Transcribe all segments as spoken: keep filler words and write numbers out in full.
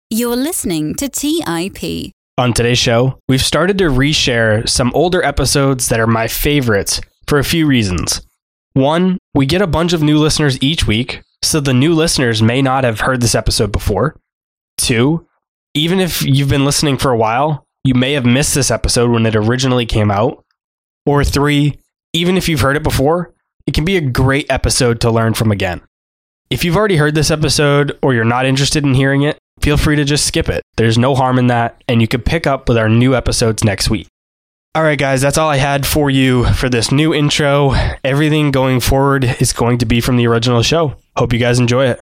You're listening to T I P. On today's show, we've started to reshare some older episodes that are my favorites for a few reasons. One, we get a bunch of new listeners each week, so the new listeners may not have heard this episode before. Two, even if you've been listening for a while, you may have missed this episode when it originally came out. Or three, even if you've heard it before, it can be a great episode to learn from again. If you've already heard this episode or you're not interested in hearing it, feel free to just skip it. There's no harm in that, and you can pick up with our new episodes next week. All right, guys, that's all I had for you for this new intro. Everything going forward is going to be from the original show. Hope you guys enjoy it.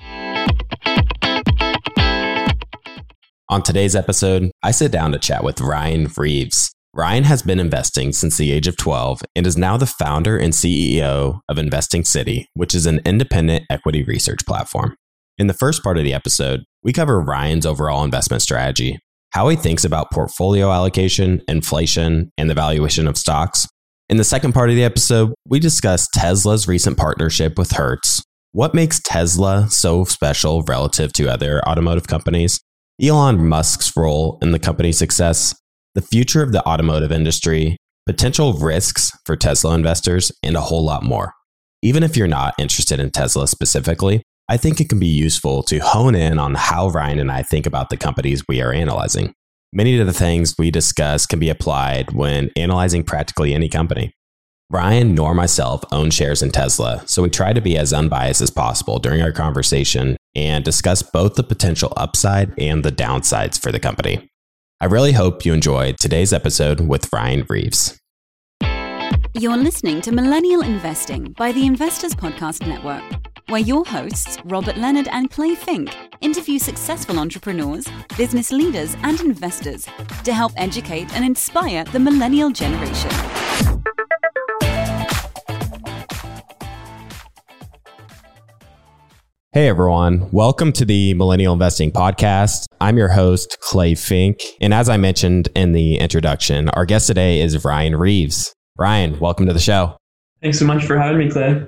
On today's episode, I sit down to chat with Ryan Reeves. Ryan has been investing since the age of twelve and is now the founder and C E O of Investing City, which is an independent equity research platform. In the first part of the episode, we cover Ryan's overall investment strategy, how he thinks about portfolio allocation, inflation, and the valuation of stocks. In the second part of the episode, we discuss Tesla's recent partnership with Hertz, what makes Tesla so special relative to other automotive companies, Elon Musk's role in the company's success, the future of the automotive industry, potential risks for Tesla investors, and a whole lot more. Even if you're not interested in Tesla specifically, I think it can be useful to hone in on how Ryan and I think about the companies we are analyzing. Many of the things we discuss can be applied when analyzing practically any company. Ryan nor myself own shares in Tesla, so we try to be as unbiased as possible during our conversation and discuss both the potential upside and the downsides for the company. I really hope you enjoyed today's episode with Ryan Reeves. You're listening to Millennial Investing by the Investors Podcast Network, where your hosts, Robert Leonard and Clay Fink, interview successful entrepreneurs, business leaders, and investors to help educate and inspire the millennial generation. Hey everyone, welcome to the Millennial Investing Podcast. I'm your host, Clay Fink, and as I mentioned in the introduction, our guest today is Ryan Reeves. Ryan, welcome to the show. Thanks so much for having me, Clay.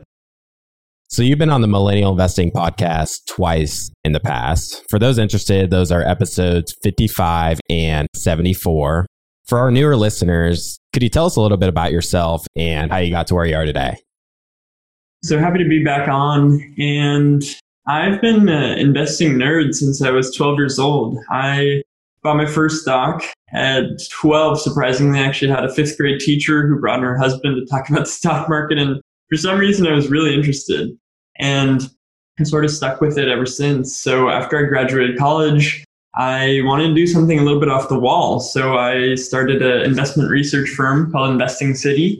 So you've been on the Millennial Investing Podcast twice in the past. For those interested, those are episodes fifty-five and seventy-four. For our newer listeners, could you tell us a little bit about yourself and how you got to where you are today? So happy to be back on. And I've been an investing nerd since I was twelve years old. I bought my first stock at twelve, surprisingly. I actually had a fifth grade teacher who brought in her husband to talk about the stock market. And for some reason, I was really interested. And I sort of stuck with it ever since. So after I graduated college, I wanted to do something a little bit off the wall. So I started an investment research firm called Investing City.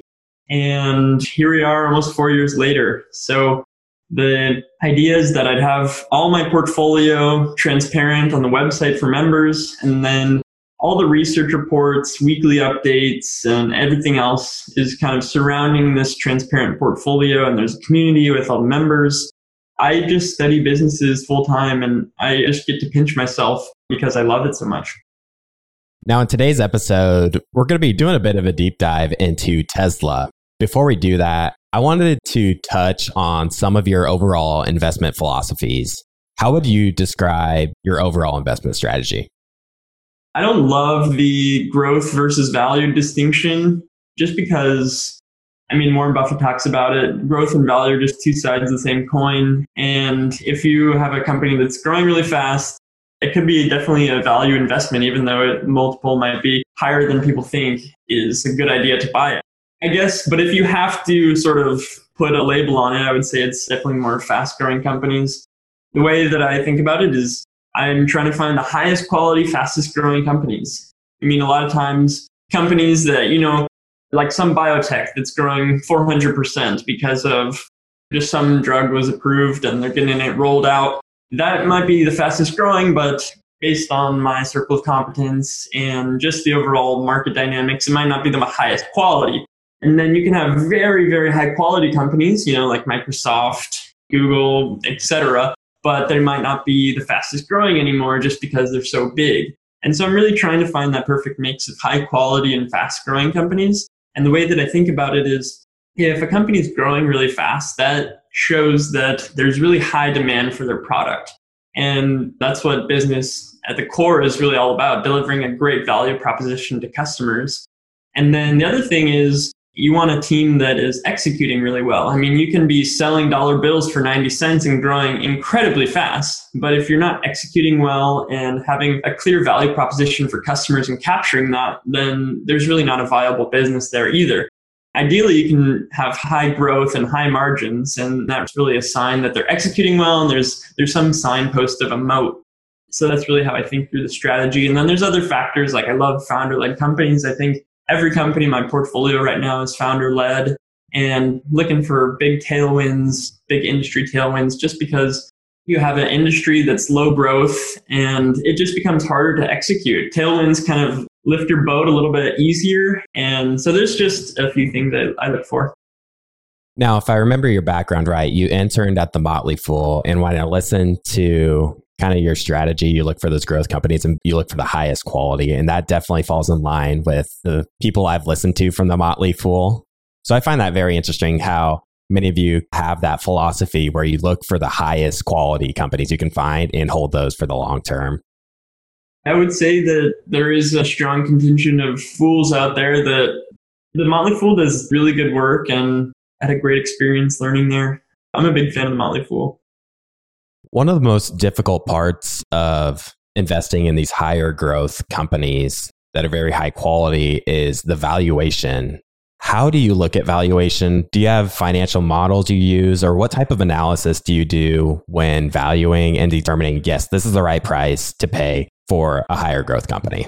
And here we are almost four years later. So the idea is that I'd have all my portfolio transparent on the website for members, and then all the research reports, weekly updates, and everything else is kind of surrounding this transparent portfolio. And there's a community with all the members. I just study businesses full time, and I just get to pinch myself because I love it so much. Now, in today's episode, we're going to be doing a bit of a deep dive into Tesla. Before we do that, I wanted to touch on some of your overall investment philosophies. How would you describe your overall investment strategy? I don't love the growth versus value distinction just because, I mean, Warren Buffett talks about it. Growth and value are just two sides of the same coin. And if you have a company that's growing really fast, it could be definitely a value investment, even though it, multiple might be higher than people think is a good idea to buy it, I guess. But if you have to sort of put a label on it, I would say it's definitely more fast growing companies. The way that I think about it is I'm trying to find the highest quality, fastest growing companies. I mean, a lot of times companies that, you know, like some biotech that's growing four hundred percent because of just some drug was approved and they're getting it rolled out. That might be the fastest growing, but based on my circle of competence and just the overall market dynamics, it might not be the highest quality. And then you can have very, very high quality companies, you know, like Microsoft, Google, et cetera, but they might not be the fastest growing anymore just because they're so big. And so I'm really trying to find that perfect mix of high quality and fast growing companies. And the way that I think about it is if a company is growing really fast, that shows that there's really high demand for their product. And that's what business at the core is really all about, delivering a great value proposition to customers. And then the other thing is you want a team that is executing really well. I mean, you can be selling dollar bills for ninety cents and growing incredibly fast, but if you're not executing well and having a clear value proposition for customers and capturing that, then there's really not a viable business there either. Ideally, you can have high growth and high margins, and that's really a sign that they're executing well, and there's there's some signpost of a moat. So that's really how I think through the strategy. And then there's other factors, like I love founder-led companies. I think every company in my portfolio right now is founder-led, and looking for big tailwinds, big industry tailwinds, just because you have an industry that's low growth and it just becomes harder to execute. Tailwinds kind of lift your boat a little bit easier. And so there's just a few things that I look for. Now, if I remember your background right, you interned at the Motley Fool, and when I listened to kind of your strategy, you look for those growth companies and you look for the highest quality. And that definitely falls in line with the people I've listened to from the Motley Fool. So I find that very interesting how many of you have that philosophy where you look for the highest quality companies you can find and hold those for the long term. I would say that there is a strong contingent of fools out there that the Motley Fool does really good work, and I had a great experience learning there. I'm a big fan of the Motley Fool. One of the most difficult parts of investing in these higher growth companies that are very high quality is the valuation. How do you look at valuation? Do you have financial models you use, or what type of analysis do you do when valuing and determining, yes, this is the right price to pay for a higher growth company?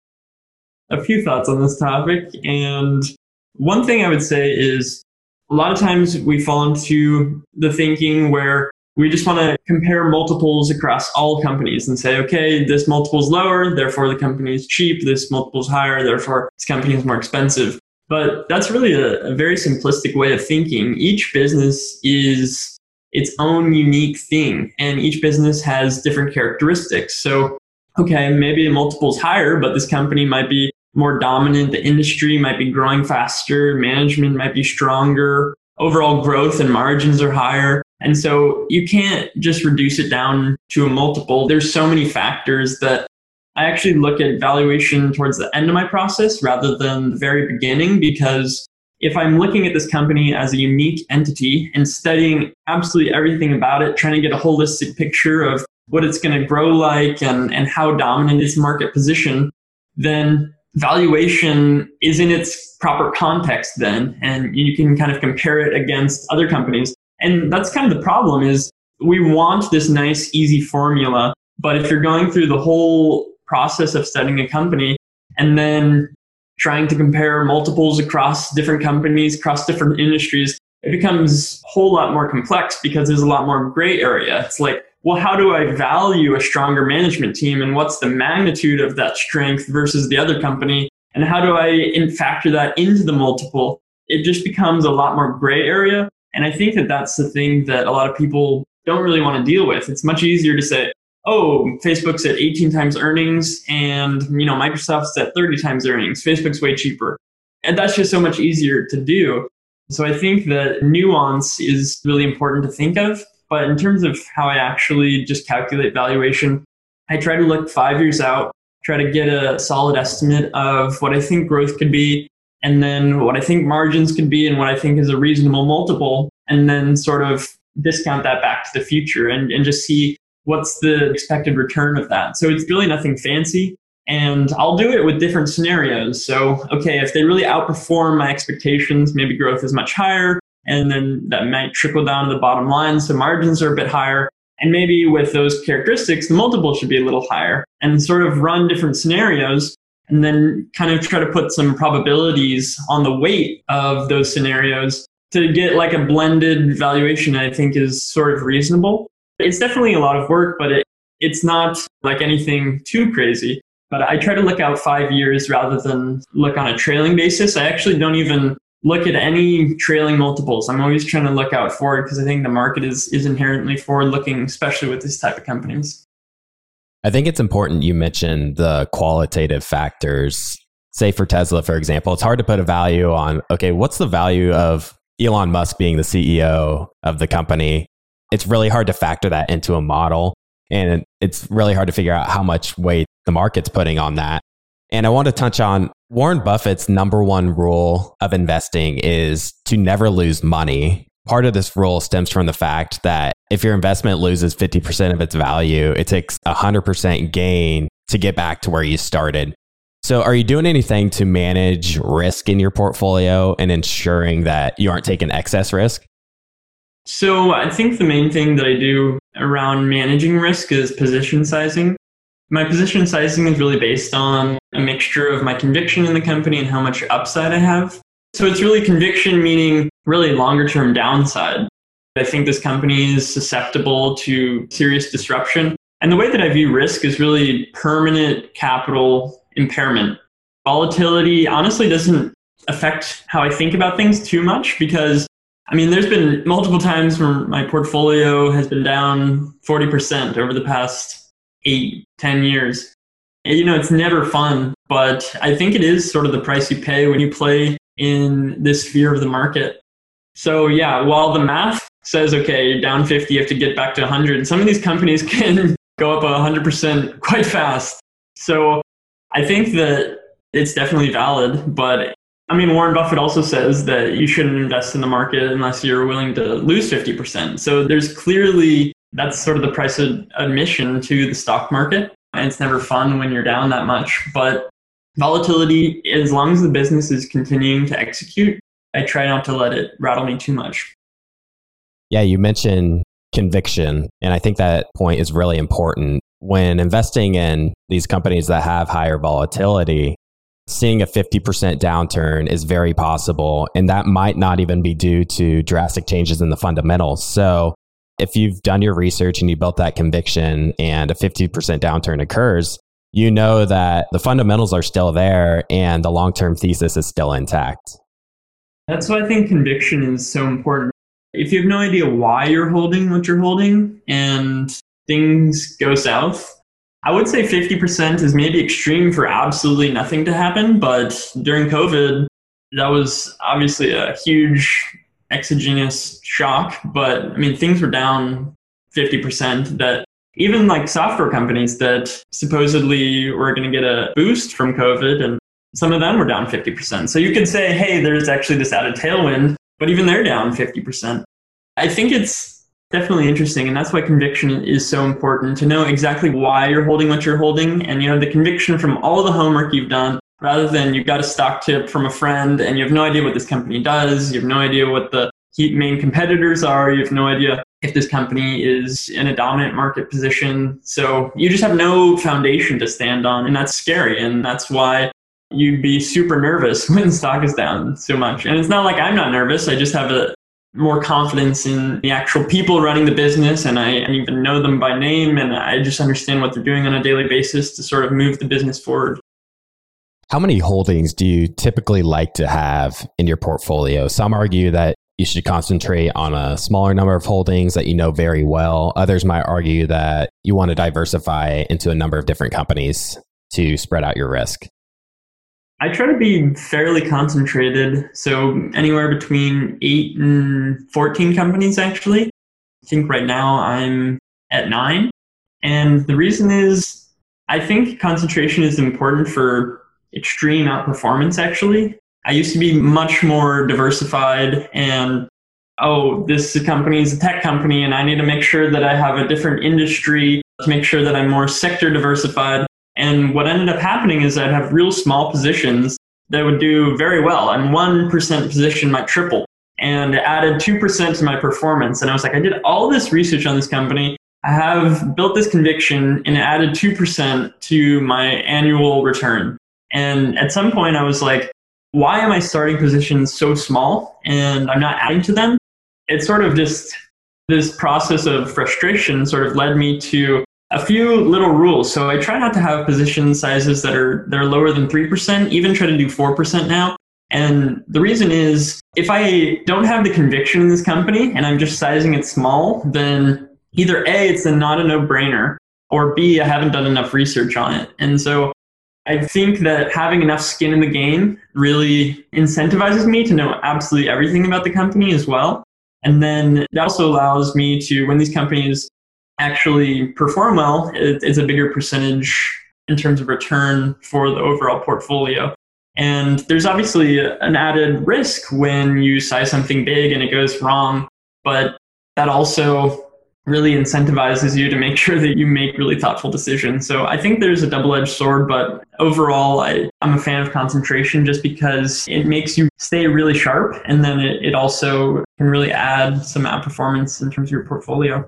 A few thoughts on this topic. And one thing I would say is a lot of times we fall into the thinking where we just want to compare multiples across all companies and say, okay, this multiple is lower, therefore the company is cheap. This multiple is higher, therefore this company is more expensive. But that's really a, a very simplistic way of thinking. Each business is its own unique thing, and each business has different characteristics. So, okay, maybe a multiple is higher, but this company might be more dominant. The industry might be growing faster. Management might be stronger. Overall growth and margins are higher. And so you can't just reduce it down to a multiple. There's so many factors that I actually look at valuation towards the end of my process rather than the very beginning, because if I'm looking at this company as a unique entity and studying absolutely everything about it, trying to get a holistic picture of what it's going to grow like and, and how dominant its market position, then valuation is in its proper context then, and you can kind of compare it against other companies. And that's kind of the problem is we want this nice, easy formula, but if you're going through the whole process of studying a company and then trying to compare multiples across different companies, across different industries, it becomes a whole lot more complex because there's a lot more gray area. It's like, well, how do I value a stronger management team, and what's the magnitude of that strength versus the other company? And how do I in factor that into the multiple? It just becomes a lot more gray area. And I think that that's the thing that a lot of people don't really want to deal with. It's much easier to say, oh, Facebook's at eighteen times earnings and, you know, Microsoft's at thirty times earnings. Facebook's way cheaper. And that's just so much easier to do. So I think that nuance is really important to think of. But in terms of how I actually just calculate valuation, I try to look five years out, try to get a solid estimate of what I think growth could be, and then what I think margins could be, and what I think is a reasonable multiple, and then sort of discount that back to the future and, and just see what's the expected return of that. So it's really nothing fancy. And I'll do it with different scenarios. So, okay, if they really outperform my expectations, maybe growth is much higher, and then that might trickle down to the bottom line. So margins are a bit higher. And maybe with those characteristics, the multiple should be a little higher, and sort of run different scenarios and then kind of try to put some probabilities on the weight of those scenarios to get like a blended valuation I think is sort of reasonable. It's definitely a lot of work, but it, it's not like anything too crazy. But I try to look out five years rather than look on a trailing basis. I actually don't even look at any trailing multiples. I'm always trying to look out forward because I think the market is, is inherently forward looking, especially with this type of companies. I think it's important you mentioned the qualitative factors. Say for Tesla, for example, it's hard to put a value on, okay, what's the value of Elon Musk being the C E O of the company? It's really hard to factor that into a model. And it's really hard to figure out how much weight the market's putting on that. And I want to touch on Warren Buffett's number one rule of investing is to never lose money. Part of this rule stems from the fact that if your investment loses fifty percent of its value, it takes one hundred percent gain to get back to where you started. So are you doing anything to manage risk in your portfolio and ensuring that you aren't taking excess risk? So I think the main thing that I do around managing risk is position sizing. My position sizing is really based on a mixture of my conviction in the company and how much upside I have. So it's really conviction, meaning really longer term downside. I think this company is susceptible to serious disruption. And the way that I view risk is really permanent capital impairment. Volatility honestly doesn't affect how I think about things too much because, I mean, there's been multiple times where my portfolio has been down forty percent over the past eight, ten years. And, you know, it's never fun, but I think it is sort of the price you pay when you play in this sphere of the market. So yeah, while the math says, okay, you're down fifty, you have to get back to one hundred, some of these companies can go up one hundred percent quite fast. So I think that it's definitely valid, but I mean, Warren Buffett also says that you shouldn't invest in the market unless you're willing to lose fifty percent. So there's clearly, that's sort of the price of admission to the stock market. And it's never fun when you're down that much. But volatility, as long as the business is continuing to execute, I try not to let it rattle me too much. Yeah, you mentioned conviction, and I think that point is really important. When investing in these companies that have higher volatility, seeing a fifty percent downturn is very possible, and that might not even be due to drastic changes in the fundamentals. So if you've done your research and you built that conviction and a fifty percent downturn occurs, you know that the fundamentals are still there and the long-term thesis is still intact. That's why I think conviction is so important. If you have no idea why you're holding what you're holding and things go south, I would say fifty percent is maybe extreme for absolutely nothing to happen. But during COVID, that was obviously a huge exogenous shock. But I mean, things were down fifty percent that even like software companies that supposedly were going to get a boost from COVID, and some of them were down fifty percent. So you could say, hey, there's actually this added tailwind, but even they're down fifty percent. I think it's definitely interesting. And that's why conviction is so important, to know exactly why you're holding what you're holding. And you have the conviction from all the homework you've done, rather than you've got a stock tip from a friend and you have no idea what this company does. You have no idea what the main competitors are. You have no idea if this company is in a dominant market position. So you just have no foundation to stand on. And that's scary. And that's why you'd be super nervous when the stock is down so much. And it's not like I'm not nervous. I just have a more confidence in the actual people running the business, and I even know them by name, and I just understand what they're doing on a daily basis to sort of move the business forward. How many holdings do you typically like to have in your portfolio? Some argue that you should concentrate on a smaller number of holdings that you know very well. Others might argue that you want to diversify into a number of different companies to spread out your risk. I try to be fairly concentrated, so anywhere between eight and fourteen companies, actually. I think right now I'm at nine. And the reason is, I think concentration is important for extreme outperformance, actually. I used to be much more diversified and, oh, this company is a tech company and I need to make sure that I have a different industry to make sure that I'm more sector diversified. And what ended up happening is I'd have real small positions that would do very well. And one percent position might triple. And it added two percent to my performance. And I was like, I did all this research on this company. I have built this conviction and it added two percent to my annual return. And at some point I was like, why am I starting positions so small and I'm not adding to them? It's sort of just this process of frustration sort of led me to a few little rules. So I try not to have position sizes that are that are lower than three percent, even try to do four percent now. And the reason is, if I don't have the conviction in this company and I'm just sizing it small, then either A, it's a not a no-brainer, or B, I haven't done enough research on it. And so I think that having enough skin in the game really incentivizes me to know absolutely everything about the company as well. And then it also allows me to, when these companies actually perform well, it, it's a bigger percentage in terms of return for the overall portfolio. And there's obviously an added risk when you size something big and it goes wrong, but that also really incentivizes you to make sure that you make really thoughtful decisions. So I think there's a double-edged sword, but overall, I, I'm a fan of concentration just because it makes you stay really sharp, and then it, it also can really add some outperformance in terms of your portfolio.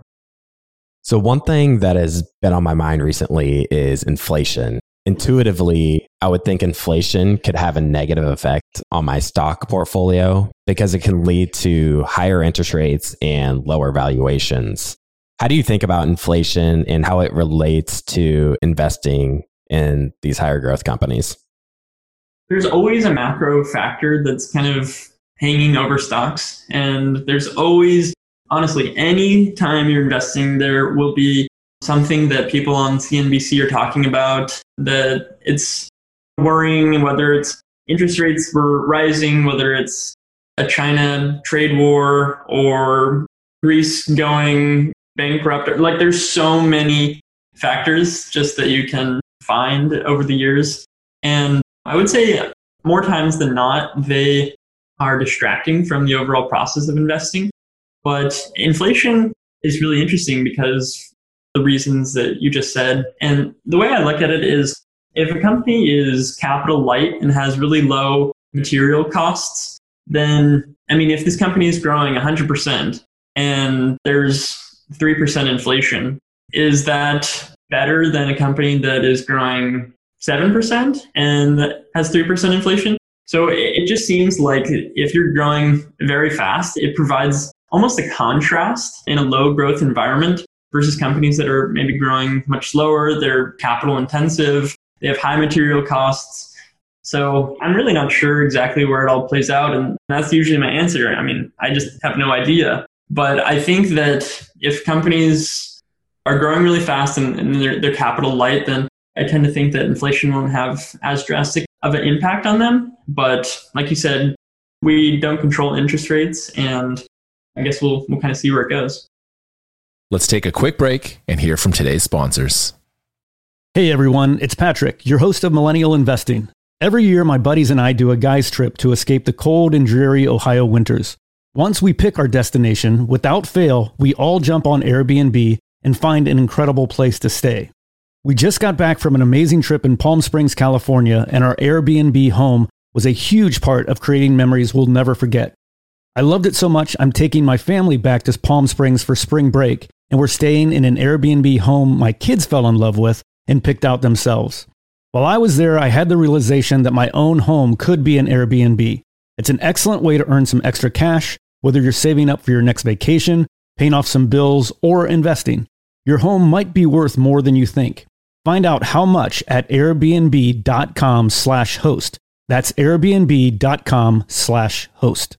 So one thing that has been on my mind recently is inflation. Intuitively, I would think inflation could have a negative effect on my stock portfolio because it can lead to higher interest rates and lower valuations. How do you think about inflation and how it relates to investing in these higher growth companies? There's always a macro factor that's kind of hanging over stocks. And there's always, honestly, any time you're investing, there will be something that people on C N B C are talking about, that it's worrying, whether it's interest rates were rising, whether it's a China trade war or Greece going bankrupt. Like there's so many factors just that you can find over the years. And I would say more times than not, they are distracting from the overall process of investing. But inflation is really interesting because the reasons that you just said. And the way I look at it is if a company is capital light and has really low material costs, then, I mean, if this company is growing one hundred percent and there's three percent inflation, is that better than a company that is growing seven percent and that has three percent inflation? So it just seems like if you're growing very fast, it provides almost a contrast in a low growth environment versus companies that are maybe growing much slower, they're capital intensive, they have high material costs. So I'm really not sure exactly where it all plays out. And that's usually my answer. I mean, I just have no idea. But I think that if companies are growing really fast and, and they're, they're capital light, then I tend to think that inflation won't have as drastic of an impact on them. But like you said, we don't control interest rates, and I guess we'll we'll kind of see where it goes. Let's take a quick break and hear from today's sponsors. Hey everyone, it's Patrick, your host of Millennial Investing. Every year, my buddies and I do a guy's trip to escape the cold and dreary Ohio winters. Once we pick our destination, without fail, we all jump on Airbnb and find an incredible place to stay. We just got back from an amazing trip in Palm Springs, California, and our Airbnb home was a huge part of creating memories we'll never forget. I loved it so much, I'm taking my family back to Palm Springs for spring break, and we're staying in an Airbnb home my kids fell in love with and picked out themselves. While I was there, I had the realization that my own home could be an Airbnb. It's an excellent way to earn some extra cash, whether you're saving up for your next vacation, paying off some bills, or investing. Your home might be worth more than you think. Find out how much at airbnb.com slash host. That's airbnb.com slash host.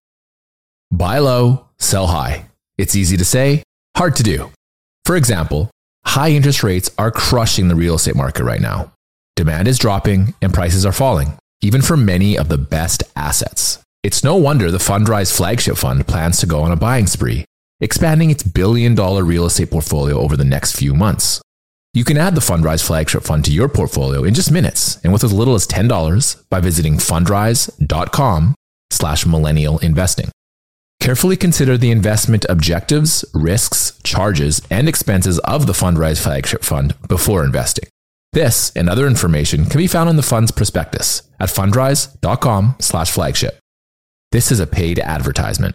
Buy low, sell high. It's easy to say, hard to do. For example, high interest rates are crushing the real estate market right now. Demand is dropping and prices are falling, even for many of the best assets. It's no wonder the Fundrise flagship fund plans to go on a buying spree, expanding its billion dollar real estate portfolio over the next few months. You can add the Fundrise flagship fund to your portfolio in just minutes and with as little as ten dollars by visiting fundrise.com slash millennial investing. Carefully consider the investment objectives, risks, charges, and expenses of the Fundrise flagship fund before investing. This and other information can be found in the fund's prospectus at fundrise.com slash flagship. This is a paid advertisement.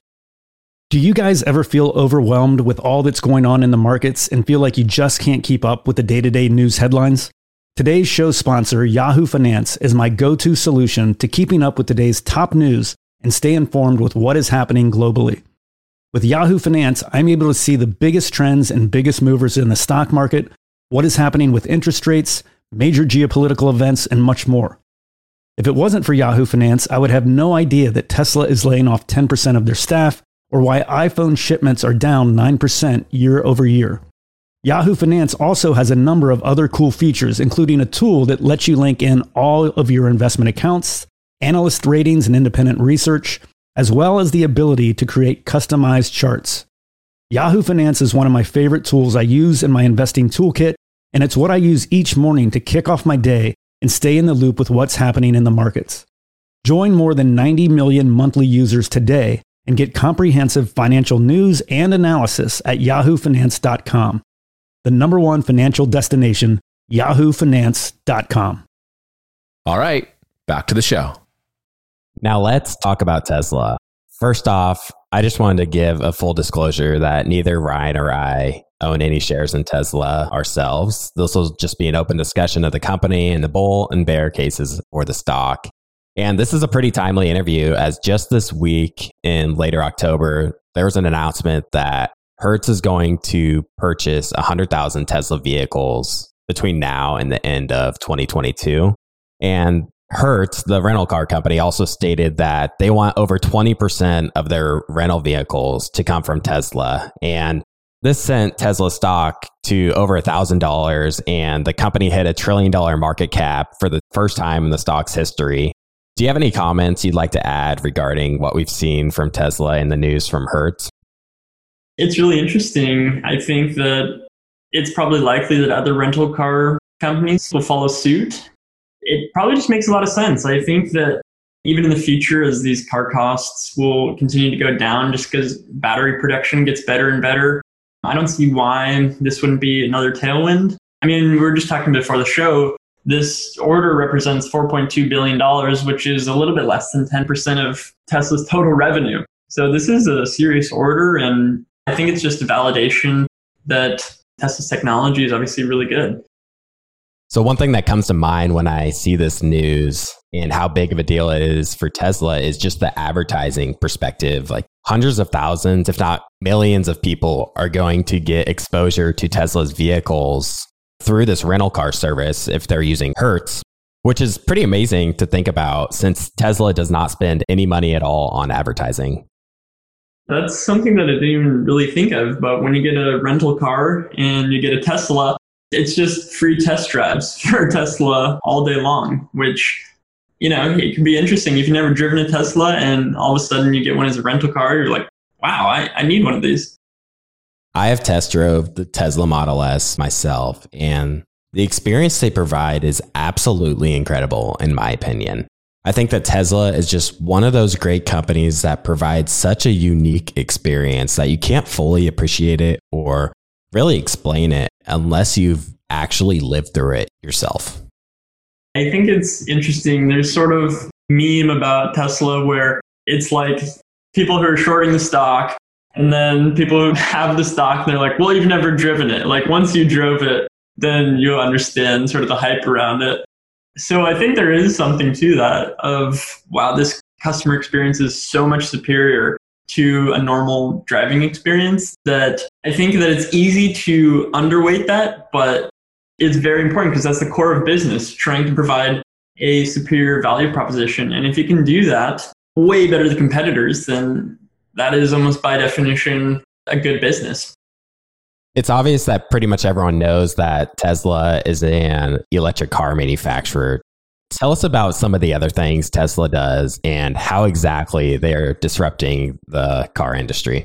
Do you guys ever feel overwhelmed with all that's going on in the markets and feel like you just can't keep up with the day-to-day news headlines? Today's show sponsor, Yahoo Finance, is my go-to solution to keeping up with today's top news and stay informed with what is happening globally. With Yahoo Finance, I'm able to see the biggest trends and biggest movers in the stock market, what is happening with interest rates, major geopolitical events, and much more. If it wasn't for Yahoo Finance, I would have no idea that Tesla is laying off ten percent of their staff or why iPhone shipments are down nine percent year over year. Yahoo Finance also has a number of other cool features, including a tool that lets you link in all of your investment accounts, analyst ratings and independent research, as well as the ability to create customized charts. Yahoo Finance is one of my favorite tools I use in my investing toolkit, and it's what I use each morning to kick off my day and stay in the loop with what's happening in the markets. Join more than ninety million monthly users today and get comprehensive financial news and analysis at yahoo finance dot com. The number one financial destination, yahoo finance dot com. All right, back to the show. Now let's talk about Tesla. First off, I just wanted to give a full disclosure that neither Ryan or I own any shares in Tesla ourselves. This will just be an open discussion of the company and the bull and bear cases for the stock. And this is a pretty timely interview, as just this week in later October, there was an announcement that Hertz is going to purchase one hundred thousand Tesla vehicles between now and the end of twenty twenty-two. And Hertz, the rental car company, also stated that they want over twenty percent of their rental vehicles to come from Tesla. And this sent Tesla stock to over one thousand dollars, and the company hit a trillion dollar market cap for the first time in the stock's history. Do you have any comments you'd like to add regarding what we've seen from Tesla in the news from Hertz? It's really interesting. I think that it's probably likely that other rental car companies will follow suit. It probably just makes a lot of sense. I think that even in the future, as these car costs will continue to go down just because battery production gets better and better, I don't see why this wouldn't be another tailwind. I mean, we were just talking before the show, this order represents four point two billion dollars, which is a little bit less than ten percent of Tesla's total revenue. So this is a serious order, and I think it's just a validation that Tesla's technology is obviously really good. So one thing that comes to mind when I see this news and how big of a deal it is for Tesla is just the advertising perspective. Like hundreds of thousands, if not millions of people are going to get exposure to Tesla's vehicles through this rental car service if they're using Hertz, which is pretty amazing to think about since Tesla does not spend any money at all on advertising. That's something that I didn't even really think of, but when you get a rental car and you get a Tesla, it's just free test drives for Tesla all day long, which, you know, it can be interesting. If you've never driven a Tesla and all of a sudden you get one as a rental car, you're like, wow, I, I need one of these. I have test drove the Tesla Model S myself, and the experience they provide is absolutely incredible, in my opinion. I think that Tesla is just one of those great companies that provides such a unique experience that you can't fully appreciate it or really explain it unless you've actually lived through it yourself. I think it's interesting. There's sort of meme about Tesla where it's like people who are shorting the stock, and then people who have the stock, they're like, well, you've never driven it. Like once you drove it, then you'll understand sort of the hype around it. So I think there is something to that of, wow, this customer experience is so much superior to a normal driving experience that I think that it's easy to underweight that, but it's very important because that's the core of business, trying to provide a superior value proposition. And if you can do that way better than competitors, then that is almost by definition a good business. It's obvious that pretty much everyone knows that Tesla is an electric car manufacturer. Tell us about some of the other things Tesla does and how exactly they're disrupting the car industry.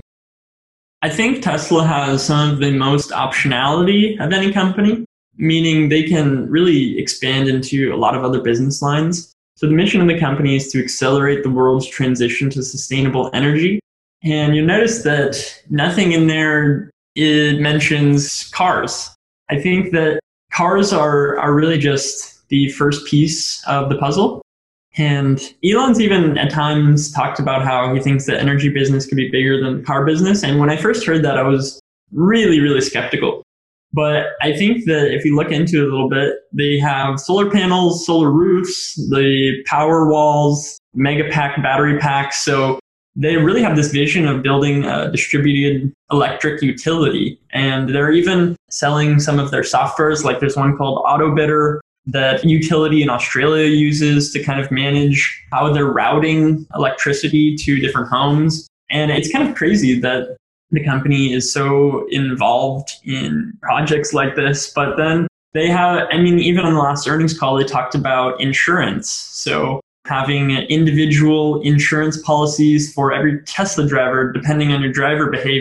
I think Tesla has some of the most optionality of any company, meaning they can really expand into a lot of other business lines. So the mission of the company is to accelerate the world's transition to sustainable energy. And you'll notice that nothing in there it mentions cars. I think that cars are, are really just the first piece of the puzzle. And Elon's even at times talked about how he thinks the energy business could be bigger than the car business. And when I first heard that, I was really, really skeptical. But I think that if you look into it a little bit, they have solar panels, solar roofs, the power walls, mega pack battery packs. So they really have this vision of building a distributed electric utility. And they're even selling some of their softwares, like there's one called AutoBidder that utility in Australia uses to kind of manage how they're routing electricity to different homes. And it's kind of crazy that the company is so involved in projects like this. But then they have, I mean, even on the last earnings call, they talked about insurance. So having individual insurance policies for every Tesla driver, depending on your driver behavior.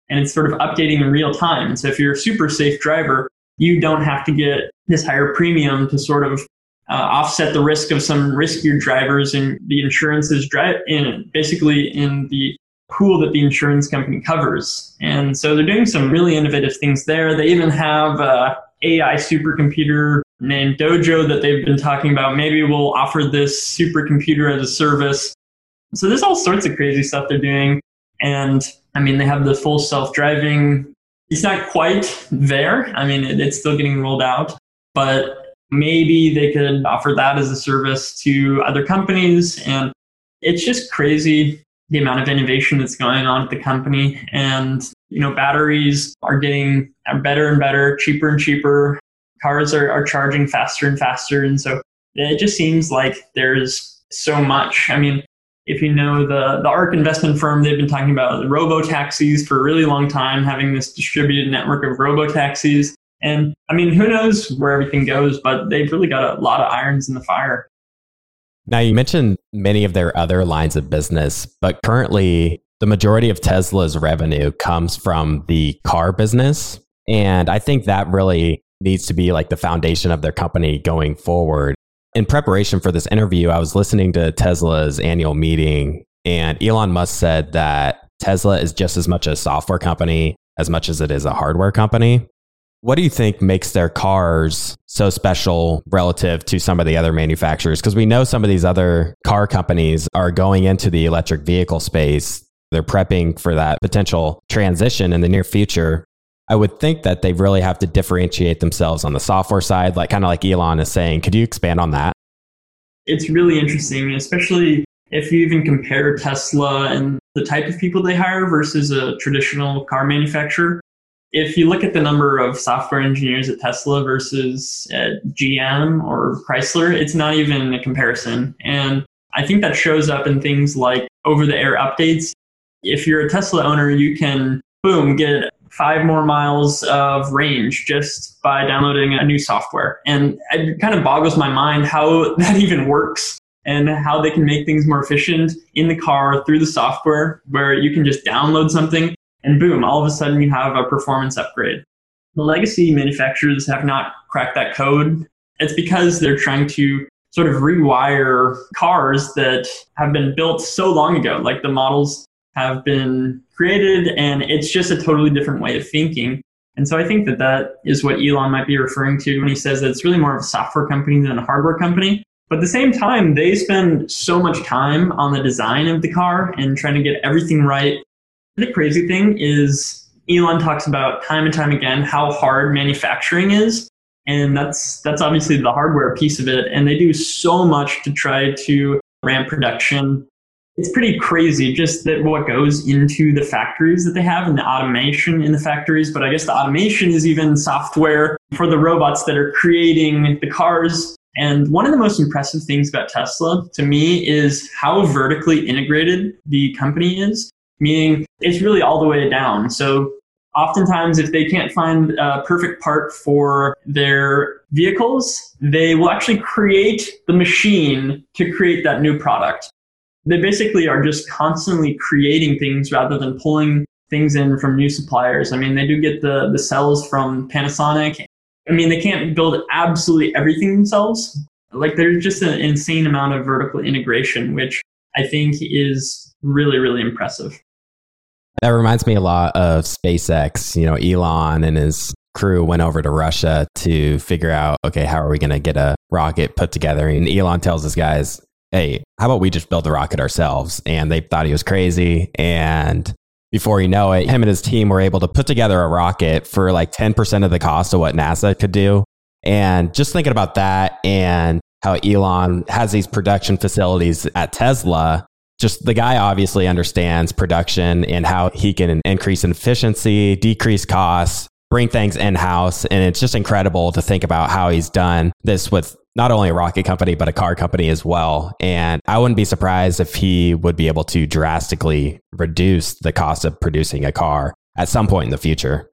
and it's sort of updating in real time. And so if you're a super safe driver, you don't have to get this higher premium to sort of uh, offset the risk of some riskier drivers, and the insurance is dri- in basically in the pool that the insurance company covers. And so they're doing some really innovative things there. They even have a A I supercomputer named Dojo that they've been talking about. Maybe we'll offer this supercomputer as a service. So there's all sorts of crazy stuff they're doing. And I mean, they have the full self-driving. It's not quite there. I mean, it, it's still getting rolled out, but maybe they could offer that as a service to other companies. And it's just crazy the amount of innovation that's going on at the company. And, you know, batteries are getting better and better, cheaper and cheaper. Cars are, are charging faster and faster. And so it just seems like there's so much. I mean, if you know the, the ARK investment firm, they've been talking about the robo-taxis for a really long time, having this distributed network of robo-taxis. And I mean, who knows where everything goes, but they've really got a lot of irons in the fire. Now, you mentioned many of their other lines of business, but currently the majority of Tesla's revenue comes from the car business. And I think that really needs to be like the foundation of their company going forward. In preparation for this interview, I was listening to Tesla's annual meeting, and Elon Musk said that Tesla is just as much a software company as much as it is a hardware company. What do you think makes their cars so special relative to some of the other manufacturers? Because we know some of these other car companies are going into the electric vehicle space. They're prepping for that potential transition in the near future. I would think that they really have to differentiate themselves on the software side, like kind of like Elon is saying. Could you expand on that? It's really interesting, especially if you even compare Tesla and the type of people they hire versus a traditional car manufacturer. If you look at the number of software engineers at Tesla versus at G M or Chrysler, it's not even a comparison. And I think that shows up in things like over-the-air updates. If you're a Tesla owner, you can, boom, get five more miles of range just by downloading a new software. And it kind of boggles my mind how that even works and how they can make things more efficient in the car through the software, where you can just download something and boom, all of a sudden you have a performance upgrade. The legacy manufacturers have not cracked that code. It's because they're trying to sort of rewire cars that have been built so long ago. Like the models have been created and it's just a totally different way of thinking. And so I think that that is what Elon might be referring to when he says that it's really more of a software company than a hardware company. But at the same time, they spend so much time on the design of the car and trying to get everything right. The crazy thing is Elon talks about time and time again how hard manufacturing is. And that's that's obviously the hardware piece of it. And they do so much to try to ramp production. It's pretty crazy just that what goes into the factories that they have and the automation in the factories. But I guess the automation is even software for the robots that are creating the cars. And one of the most impressive things about Tesla to me is how vertically integrated the company is. Meaning it's really all the way down. So oftentimes if they can't find a perfect part for their vehicles, they will actually create the machine to create that new product. They basically are just constantly creating things rather than pulling things in from new suppliers. I mean, they do get the, the cells from Panasonic. I mean, they can't build absolutely everything themselves. Like there's just an insane amount of vertical integration, which I think is really, really impressive. That reminds me a lot of SpaceX. You know, Elon and his crew went over to Russia to figure out, okay, how are we going to get a rocket put together? And Elon tells his guys, hey, how about we just build the rocket ourselves? And they thought he was crazy. And before you know it, him and his team were able to put together a rocket for like ten percent of the cost of what NASA could do. And just thinking about that and how Elon has these production facilities at Tesla, just the guy obviously understands production and how he can increase in efficiency, decrease costs, bring things in-house. And it's just incredible to think about how he's done this with not only a rocket company, but a car company as well. And I wouldn't be surprised if he would be able to drastically reduce the cost of producing a car at some point in the future.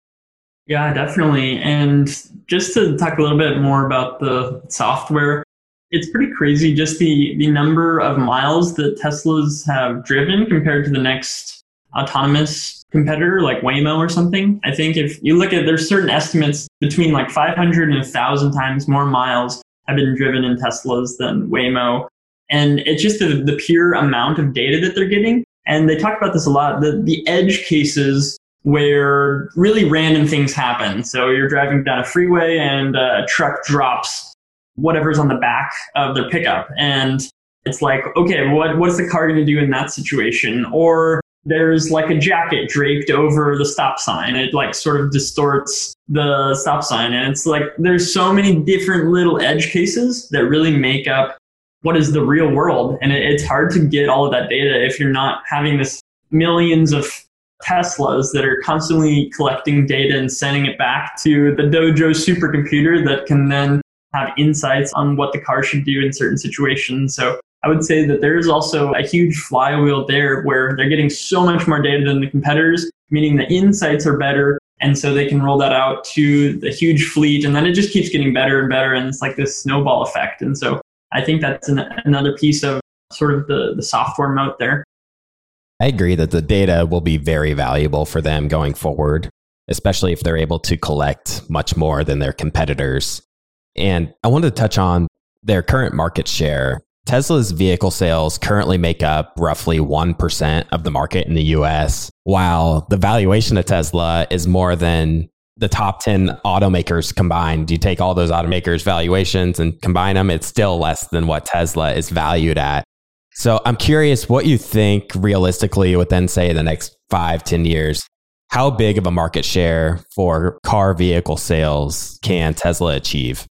Yeah, definitely. And just to talk a little bit more about the software, it's pretty crazy just the, the number of miles that Teslas have driven compared to the next autonomous competitor like Waymo or something. I think if you look at, there's certain estimates between like five hundred and one thousand times more miles have been driven in Teslas than Waymo. And it's just the, the pure amount of data that they're getting. And they talk about this a lot, the, the edge cases where really random things happen. So you're driving down a freeway and a truck drops whatever's on the back of their pickup. And it's like, okay, what what's the car going to do in that situation? Or there's like a jacket draped over the stop sign. It like sort of distorts the stop sign. And it's like, there's so many different little edge cases that really make up what is the real world. And it, it's hard to get all of that data if you're not having this millions of Teslas that are constantly collecting data and sending it back to the Dojo supercomputer that can then have insights on what the car should do in certain situations. So I would say that there's also a huge flywheel there where they're getting so much more data than the competitors, meaning the insights are better. And so they can roll that out to the huge fleet. And then it just keeps getting better and better. And it's like this snowball effect. And so I think that's an, another piece of sort of the, the software moat there. I agree that the data will be very valuable for them going forward, especially if they're able to collect much more than their competitors. And I wanted to touch on their current market share. Tesla's vehicle sales currently make up roughly one percent of the market in the U S, while the valuation of Tesla is more than the top ten automakers combined. You take all those automakers' valuations and combine them, it's still less than what Tesla is valued at. So I'm curious what you think realistically within, say, the next five, ten years, how big of a market share for car vehicle sales can Tesla achieve?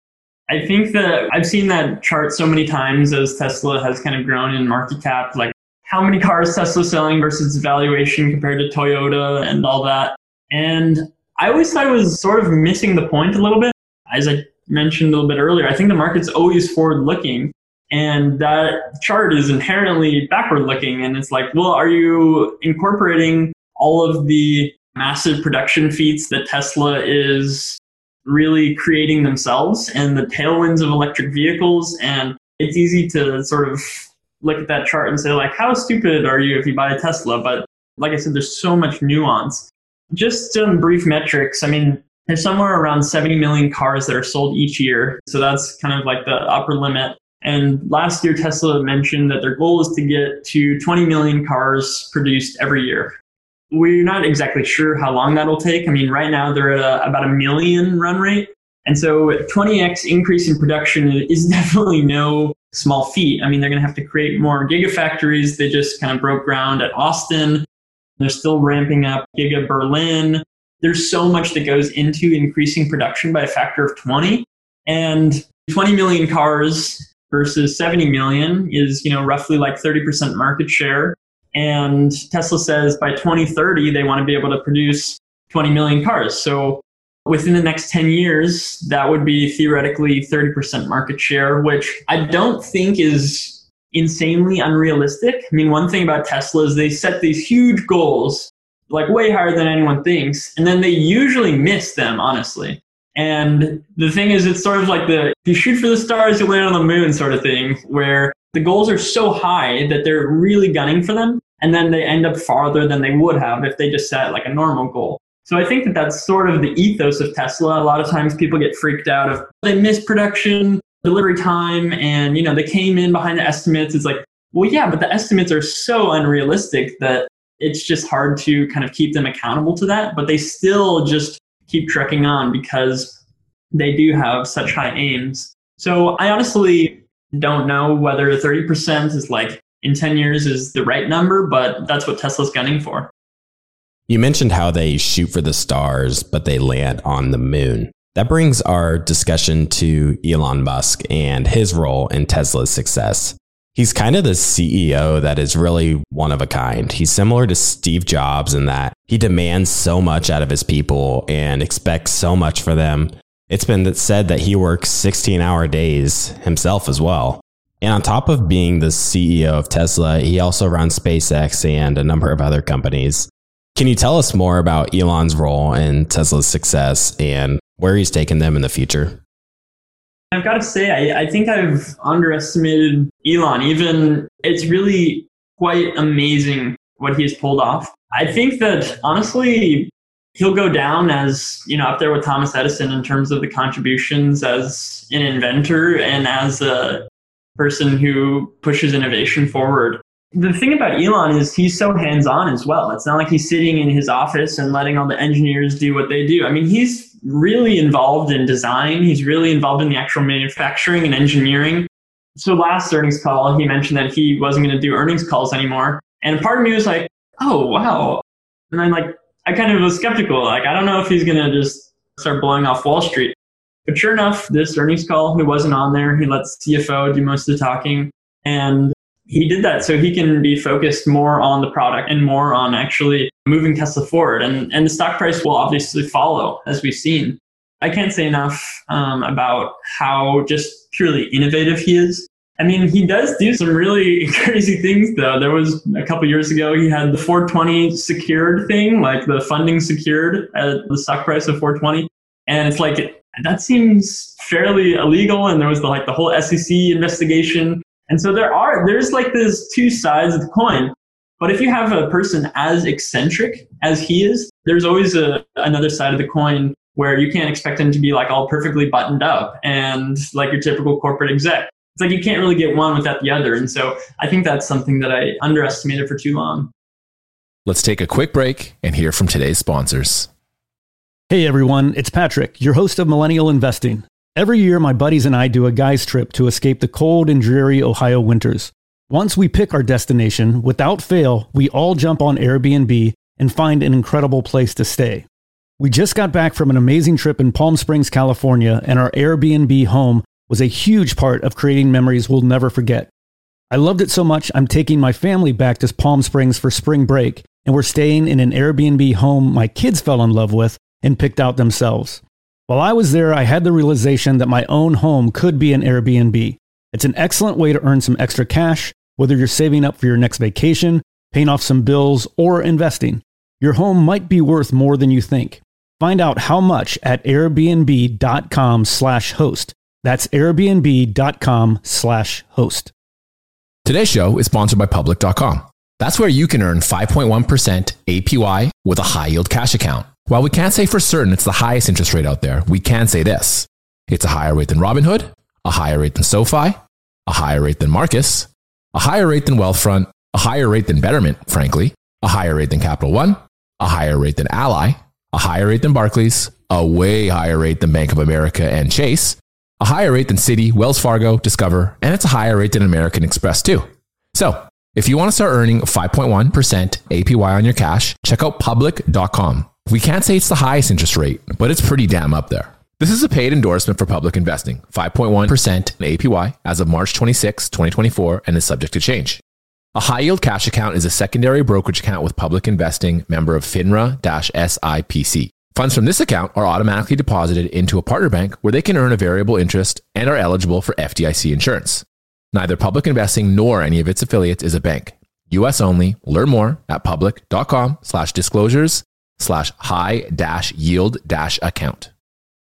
I think that I've seen that chart so many times as Tesla has kind of grown in market cap, like how many cars Tesla's selling versus valuation compared to Toyota and all that. And I always thought it was sort of missing the point a little bit. As I mentioned a little bit earlier, I think the market's always forward looking. And that chart is inherently backward looking. And it's like, well, are you incorporating all of the massive production feats that Tesla is really creating themselves and the tailwinds of electric vehicles? And it's easy to sort of look at that chart and say, like, how stupid are you if you buy a Tesla? But like I said, there's so much nuance. Just some brief metrics. I mean, there's somewhere around seventy million cars that are sold each year. So that's kind of like the upper limit. And last year, Tesla mentioned that their goal is to get to twenty million cars produced every year. We're not exactly sure how long that'll take. I mean, right now they're at a, about a million run rate. And so twenty x increase in production is definitely no small feat. I mean, they're going to have to create more gigafactories. They just kind of broke ground at Austin. They're still ramping up Giga Berlin. There's so much that goes into increasing production by a factor of twenty. And twenty million cars versus seventy million is, you know, roughly like thirty percent market share. And Tesla says by twenty thirty, they want to be able to produce twenty million cars. So within the next ten years, that would be theoretically thirty percent market share, which I don't think is insanely unrealistic. I mean, one thing about Tesla is they set these huge goals, like way higher than anyone thinks, and then they usually miss them, honestly. And the thing is, it's sort of like the, if you shoot for the stars, you land on the moon sort of thing, where the goals are so high that they're really gunning for them, and then they end up farther than they would have if they just set like a normal goal. So I think that that's sort of the ethos of Tesla. A lot of times people get freaked out if they miss production, delivery time, and you know they came in behind the estimates. It's like, well, yeah, but the estimates are so unrealistic that it's just hard to kind of keep them accountable to that. But they still just keep trekking on because they do have such high aims. So I honestly don't know whether thirty percent is like in ten years is the right number, but that's what Tesla's gunning for. You mentioned how they shoot for the stars, but they land on the moon. That brings our discussion to Elon Musk and his role in Tesla's success. He's kind of the C E O that is really one of a kind. He's similar to Steve Jobs in that he demands so much out of his people and expects so much for them. It's been said that he works sixteen hour days himself as well. And on top of being the C E O of Tesla, he also runs SpaceX and a number of other companies. Can you tell us more about Elon's role in Tesla's success and where he's taken them in the future? I've got to say, I, I think I've underestimated Elon. Even it's really quite amazing what he has pulled off. I think that honestly, he'll go down as, you know, up there with Thomas Edison in terms of the contributions as an inventor and as a person who pushes innovation forward. The thing about Elon is he's so hands-on as well. It's not like he's sitting in his office and letting all the engineers do what they do. I mean, he's really involved in design. He's really involved in the actual manufacturing and engineering. So last earnings call, he mentioned that he wasn't going to do earnings calls anymore. And part of me was like, oh, wow. And I'm like, I kind of was skeptical. Like, I don't know if he's going to just start blowing off Wall Street. But sure enough, this earnings call, he wasn't on there. He let the C F O do most of the talking. And he did that so he can be focused more on the product and more on actually moving Tesla forward. And, and the stock price will obviously follow, as we've seen. I can't say enough um, about how just purely innovative he is. I mean, he does do some really crazy things, though. There was a couple years ago, he had the four twenty secured thing, like the funding secured at the stock price of four twenty. And it's like, that seems fairly illegal. And there was the, like the whole S E C investigation. And so there are, there's like this two sides of the coin. But if you have a person as eccentric as he is, there's always a, another side of the coin where you can't expect him to be like all perfectly buttoned up and like your typical corporate exec. It's like you can't really get one without the other. And so I think that's something that I underestimated for too long. Let's take a quick break and hear from today's sponsors. Hey everyone, it's Patrick, your host of Millennial Investing. Every year, my buddies and I do a guy's trip to escape the cold and dreary Ohio winters. Once we pick our destination, without fail, we all jump on Airbnb and find an incredible place to stay. We just got back from an amazing trip in Palm Springs, California, and our Airbnb home was a huge part of creating memories we'll never forget. I loved it so much, I'm taking my family back to Palm Springs for spring break, and we're staying in an Airbnb home my kids fell in love with and picked out themselves. While I was there, I had the realization that my own home could be an Airbnb. It's an excellent way to earn some extra cash, whether you're saving up for your next vacation, paying off some bills, or investing. Your home might be worth more than you think. Find out how much at airbnb.com slash host. That's airbnb.com slash host. Today's show is sponsored by public dot com. That's where you can earn five point one percent A P Y with a high yield cash account. While we can't say for certain it's the highest interest rate out there, we can say this. It's a higher rate than Robinhood, a higher rate than SoFi, a higher rate than Marcus, a higher rate than Wealthfront, a higher rate than Betterment, frankly, a higher rate than Capital One, a higher rate than Ally, a higher rate than Barclays, a way higher rate than Bank of America and Chase, a higher rate than Citi, Wells Fargo, Discover, and it's a higher rate than American Express too. So, if you want to start earning five point one percent A P Y on your cash, check out public dot com. We can't say it's the highest interest rate, but it's pretty damn up there. This is a paid endorsement for Public Investing, five point one percent in A P Y as of March twenty-sixth, twenty twenty-four, and is subject to change. A high-yield cash account is a secondary brokerage account with Public Investing, member of FINRA-S I P C. Funds from this account are automatically deposited into a partner bank where they can earn a variable interest and are eligible for F D I C insurance. Neither Public Investing nor any of its affiliates is a bank. U S only. Learn more at public.com slash disclosures slash high dash yield dash account.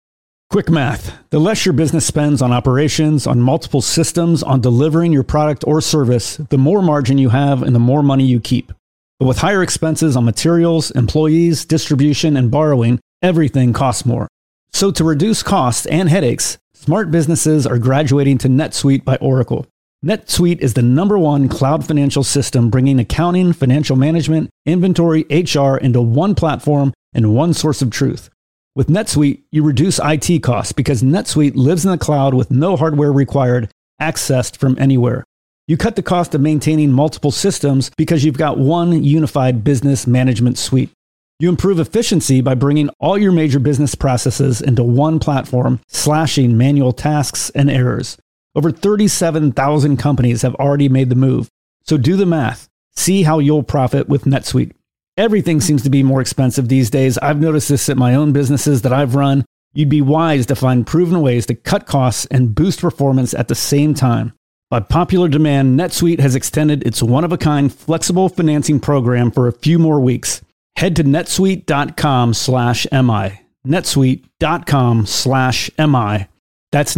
Quick math. The less your business spends on operations, on multiple systems, on delivering your product or service, the more margin you have and the more money you keep. But with higher expenses on materials, employees, distribution, and borrowing, everything costs more. So to reduce costs and headaches, smart businesses are graduating to NetSuite by Oracle. NetSuite is the number one cloud financial system bringing accounting, financial management, inventory, H R into one platform and one source of truth. With NetSuite, you reduce I T costs because NetSuite lives in the cloud with no hardware required, accessed from anywhere. You cut the cost of maintaining multiple systems because you've got one unified business management suite. You improve efficiency by bringing all your major business processes into one platform, slashing manual tasks and errors. Over thirty-seven thousand companies have already made the move. So do the math. See how you'll profit with NetSuite. Everything seems to be more expensive these days. I've noticed this at my own businesses that I've run. You'd be wise to find proven ways to cut costs and boost performance at the same time. By popular demand, NetSuite has extended its one-of-a-kind flexible financing program for a few more weeks. Head to netsuite.com slash MI. netsuite.com slash MI. That's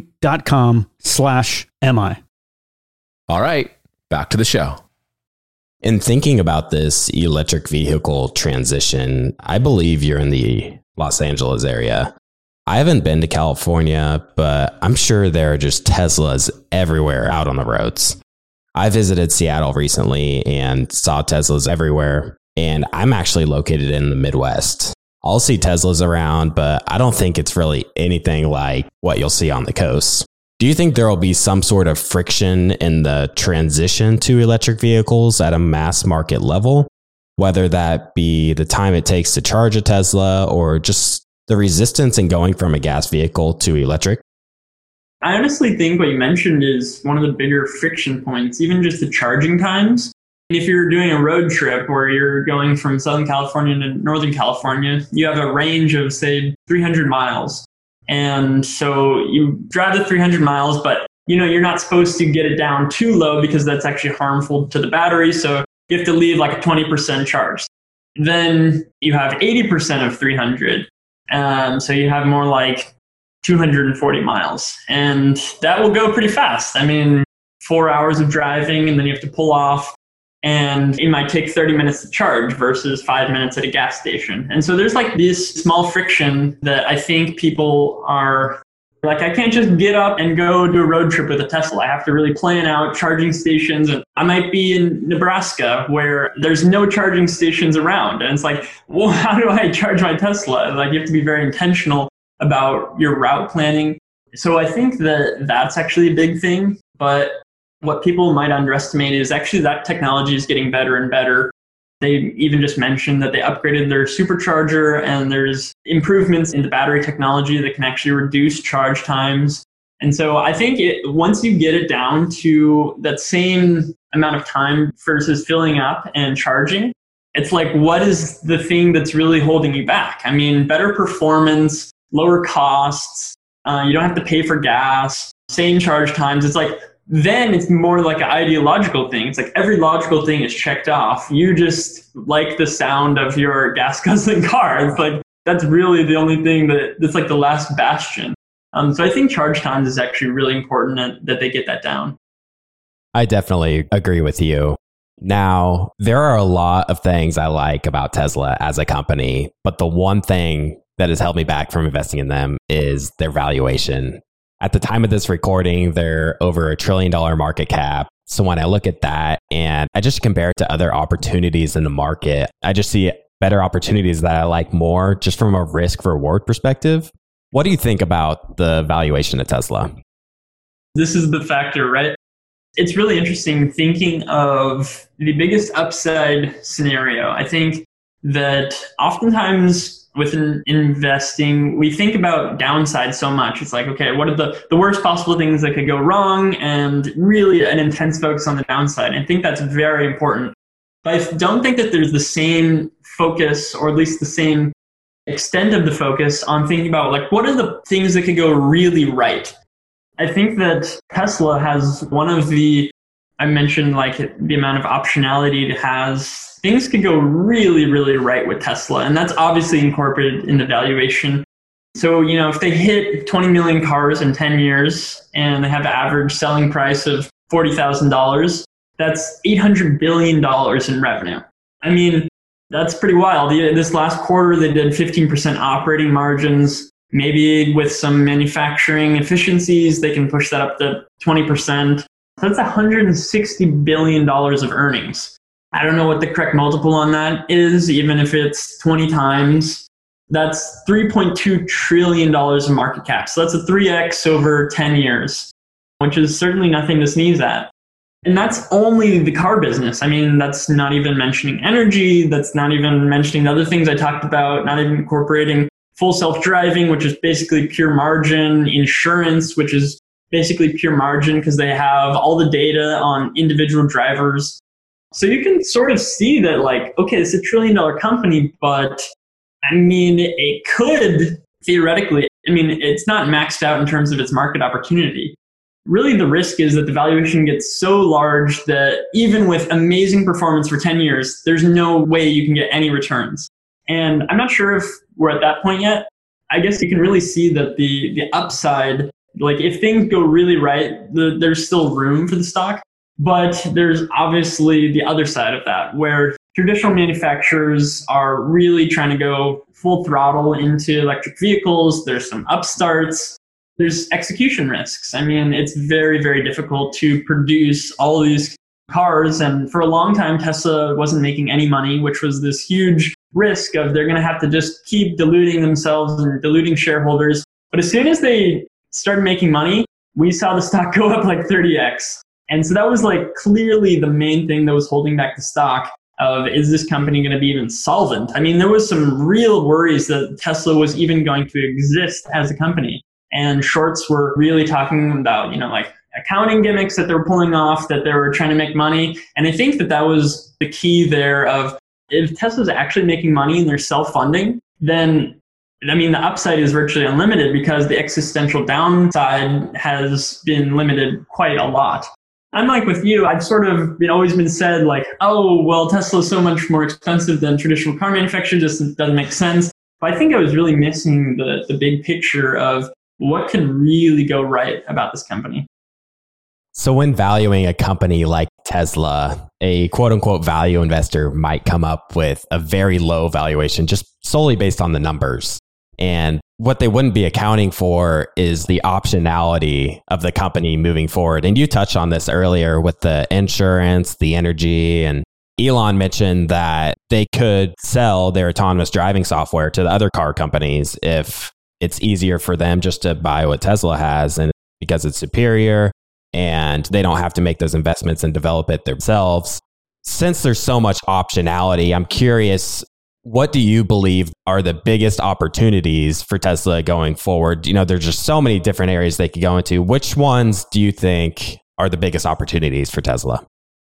netsuite.com slash MI. All right, back to the show. In thinking about this electric vehicle transition, I believe you're in the Los Angeles area. I haven't been to California, but I'm sure there are just Teslas everywhere out on the roads. I visited Seattle recently and saw Teslas everywhere, and I'm actually located in the Midwest. I'll see Teslas around, but I don't think it's really anything like what you'll see on the coast. Do you think there will be some sort of friction in the transition to electric vehicles at a mass market level, whether that be the time it takes to charge a Tesla or just the resistance in going from a gas vehicle to electric? I honestly think what you mentioned is one of the bigger friction points, even just the charging times. If you're doing a road trip where you're going from Southern California to Northern California, you have a range of, say, three hundred miles. And so you drive the three hundred miles, but you know, you're not supposed to get it down too low because that's actually harmful to the battery. So you have to leave like a twenty percent charge. Then you have eighty percent of three hundred. Um, so you have more like two hundred forty miles. And that will go pretty fast. I mean, four hours of driving and then you have to pull off. And it might take thirty minutes to charge versus five minutes at a gas station. And so there's like this small friction that I think people are like, I can't just get up and go do a road trip with a Tesla. I have to really plan out charging stations. And I might be in Nebraska where there's no charging stations around. And it's like, well, how do I charge my Tesla? Like, you have to be very intentional about your route planning. So I think that that's actually a big thing. But what people might underestimate is actually that technology is getting better and better. They even just mentioned that they upgraded their supercharger and there's improvements in the battery technology that can actually reduce charge times. And so I think it, once you get it down to that same amount of time versus filling up and charging, it's like, what is the thing that's really holding you back? I mean, better performance, lower costs, uh, you don't have to pay for gas, same charge times. It's like, then it's more like an ideological thing. It's like every logical thing is checked off. You just like the sound of your gas guzzling car. It's like, that's really the only thing that, that's like the last bastion. Um, so I think charge times is actually really important that, that they get that down. I definitely agree with you. Now, there are a lot of things I like about Tesla as a company, but the one thing that has held me back from investing in them is their valuation. At the time of this recording, they're over a trillion dollar market cap. So when I look at that and I just compare it to other opportunities in the market, I just see better opportunities that I like more just from a risk reward perspective. What do you think about the valuation of Tesla? This is the factor, right? It's really interesting thinking of the biggest upside scenario. I think that oftentimes within investing, we think about downside so much. It's like, okay, what are the, the worst possible things that could go wrong? And really an intense focus on the downside. I think that's very important. But I don't think that there's the same focus, or at least the same extent of the focus on thinking about like, what are the things that could go really right? I think that Tesla has one of the, I mentioned like the amount of optionality it has. Things could go really, really right with Tesla. And that's obviously incorporated in the valuation. So, you know, if they hit twenty million cars in ten years and they have an average selling price of forty thousand dollars, that's eight hundred billion dollars in revenue. I mean, that's pretty wild. This last quarter, they did fifteen percent operating margins. Maybe with some manufacturing efficiencies, they can push that up to twenty percent. So that's one hundred sixty billion dollars of earnings. I don't know what the correct multiple on that is, even if it's twenty times. That's three point two trillion dollars in market cap. So that's a three X over ten years, which is certainly nothing to sneeze at. And that's only the car business. I mean, that's not even mentioning energy. That's not even mentioning the other things I talked about, not even incorporating full self-driving, which is basically pure margin, insurance, which is basically pure margin because they have all the data on individual drivers. So you can sort of see that like, okay, it's a trillion dollar company, but I mean, it could theoretically, I mean, it's not maxed out in terms of its market opportunity. Really, the risk is that the valuation gets so large that even with amazing performance for ten years, there's no way you can get any returns. And I'm not sure if we're at that point yet. I guess you can really see that the, the upside, like if things go really right, the, there's still room for the stock. But there's obviously the other side of that, where traditional manufacturers are really trying to go full throttle into electric vehicles. There's some upstarts. There's execution risks. I mean, it's very, very difficult to produce all of these cars. And for a long time, Tesla wasn't making any money, which was this huge risk of they're going to have to just keep diluting themselves and diluting shareholders. But as soon as they started making money, we saw the stock go up like thirty x. And so that was like clearly the main thing that was holding back the stock of, is this company going to be even solvent? I mean, there was some real worries that Tesla was even going to exist as a company. And shorts were really talking about, you know, like accounting gimmicks that they were pulling off, that they were trying to make money. And I think that that was the key there of, if Tesla's actually making money and they're self-funding, then, I mean, the upside is virtually unlimited because the existential downside has been limited quite a lot. Unlike with you, I've sort of been always been said like, oh, well, Tesla's so much more expensive than traditional car manufacturing, just doesn't make sense. But I think I was really missing the, the big picture of what could really go right about this company. So when valuing a company like Tesla, a quote unquote value investor might come up with a very low valuation just solely based on the numbers. And what they wouldn't be accounting for is the optionality of the company moving forward. And you touched on this earlier with the insurance, the energy, and Elon mentioned that they could sell their autonomous driving software to the other car companies if it's easier for them just to buy what Tesla has, and because it's superior and they don't have to make those investments and develop it themselves. Since there's so much optionality, I'm curious, what do you believe are the biggest opportunities for Tesla going forward? You know, there's just so many different areas they could go into. Which ones do you think are the biggest opportunities for Tesla?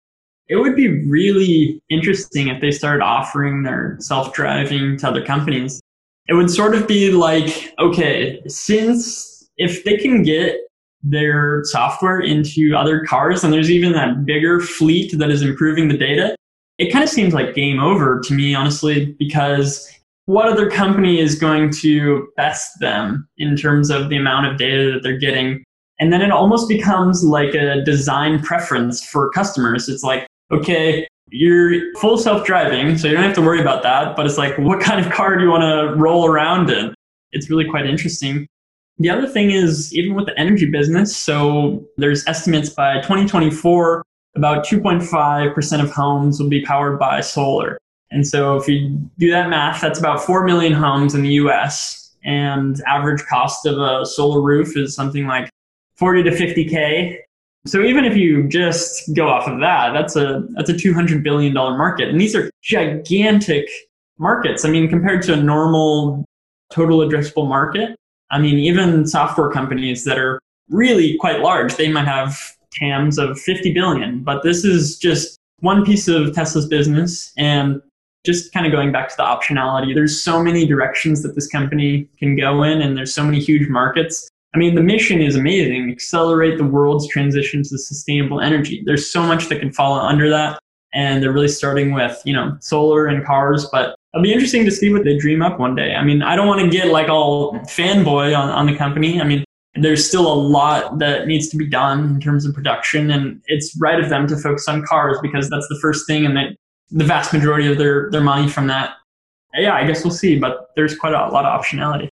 It would be really interesting if they started offering their self-driving to other companies. It would sort of be like, okay, since if they can get their software into other cars and there's even that bigger fleet that is improving the data, it kind of seems like game over to me, honestly, because what other company is going to best them in terms of the amount of data that they're getting? And then it almost becomes like a design preference for customers. It's like, okay, you're full self-driving, so you don't have to worry about that. But it's like, what kind of car do you want to roll around in? It's really quite interesting. The other thing is, even with the energy business, so there's estimates by twenty twenty-four, about two point five percent of homes will be powered by solar. And so if you do that math, that's about four million homes in the U S. And average cost of a solar roof is something like forty to fifty K. So even if you just go off of that, that's a that's a two hundred billion dollars market. And these are gigantic markets. I mean, compared to a normal total addressable market, I mean, even software companies that are really quite large, they might have T A Ms of fifty billion. But this is just one piece of Tesla's business. And just kind of going back to the optionality, there's so many directions that this company can go in, and there's so many huge markets. I mean, the mission is amazing. Accelerate the world's transition to sustainable energy. There's so much that can fall under that. And they're really starting with, you know, solar and cars. But it'll be interesting to see what they dream up one day. I mean, I don't want to get like all fanboy on, on the company. I mean, there's still a lot that needs to be done in terms of production. And it's right of them to focus on cars because that's the first thing. And they, the vast majority of their, their money from that. Yeah, I guess we'll see. But there's quite a lot of optionality.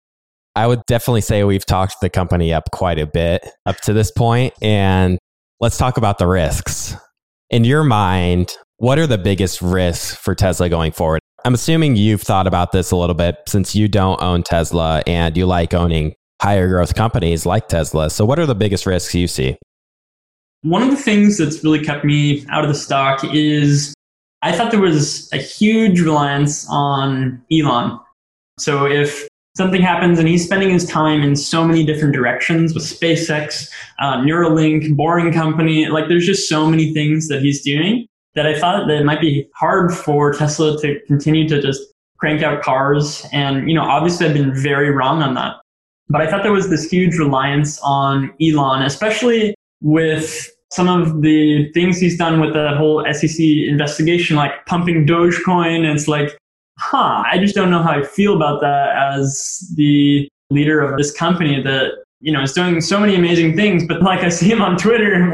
I would definitely say we've talked the company up quite a bit up to this point, and let's talk about the risks. In your mind, what are the biggest risks for Tesla going forward? I'm assuming you've thought about this a little bit since you don't own Tesla and you like owning higher growth companies like Tesla. So what are the biggest risks you see? One of the things that's really kept me out of the stock is I thought there was a huge reliance on Elon. So if something happens and he's spending his time in so many different directions with SpaceX, uh, Neuralink, Boring Company. Like there's just so many things that he's doing that I thought that it might be hard for Tesla to continue to just crank out cars. And, you know, obviously I've been very wrong on that. But I thought there was this huge reliance on Elon, especially with some of the things he's done with the whole S E C investigation, like pumping Dogecoin. And it's like, huh, I just don't know how I feel about that as the leader of this company that, you know, is doing so many amazing things. But like I see him on Twitter and I'm like,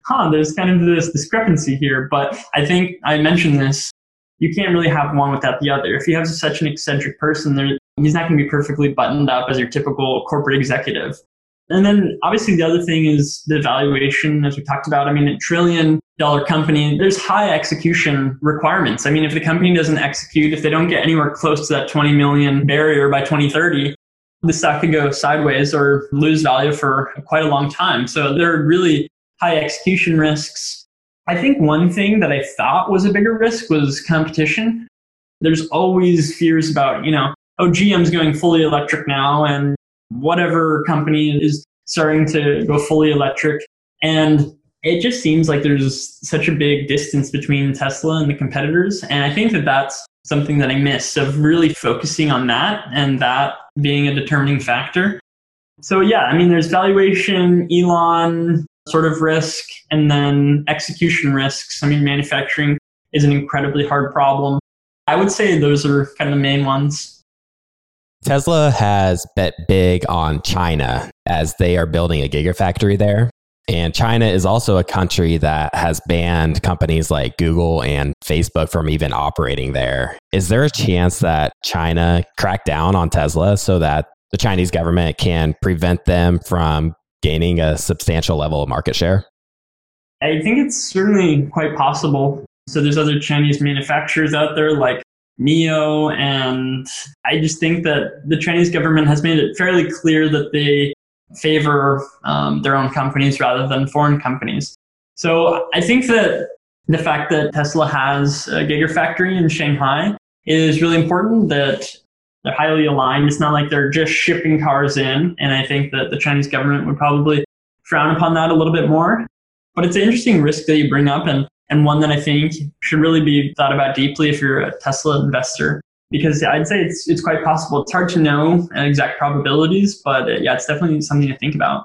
huh, there's kind of this discrepancy here. But I think I mentioned this, you can't really have one without the other. If you have such an eccentric person, there, he's not going to be perfectly buttoned up as your typical corporate executive. And then obviously the other thing is the valuation, as we talked about. I mean, a trillion dollar company, there's high execution requirements. I mean, if the company doesn't execute, if they don't get anywhere close to that twenty million barrier by twenty thirty, the stock could go sideways or lose value for quite a long time. So there are really high execution risks. I think one thing that I thought was a bigger risk was competition. There's always fears about, you know, oh, G M's going fully electric now, and whatever company is starting to go fully electric. And it just seems like there's such a big distance between Tesla and the competitors. And I think that that's something that I missed, of really focusing on that and that being a determining factor. So yeah, I mean, there's valuation, Elon sort of risk, and then execution risks. I mean, manufacturing is an incredibly hard problem. I would say those are kind of the main ones. Tesla has bet big on China as they are building a gigafactory there. And China is also a country that has banned companies like Google and Facebook from even operating there. Is there a chance that China crack down on Tesla so that the Chinese government can prevent them from gaining a substantial level of market share? I think it's certainly quite possible. So there's other Chinese manufacturers out there like NIO, and I just think that the Chinese government has made it fairly clear that they favor um, their own companies rather than foreign companies. So I think that the fact that Tesla has a gigafactory in Shanghai is really important, that they're highly aligned. It's not like they're just shipping cars in, and I think that the Chinese government would probably frown upon that a little bit more. But it's an interesting risk that you bring up, and and one that I think should really be thought about deeply if you're a Tesla investor, because I'd say it's it's quite possible. It's hard to know exact probabilities, but uh, yeah, it's definitely something to think about.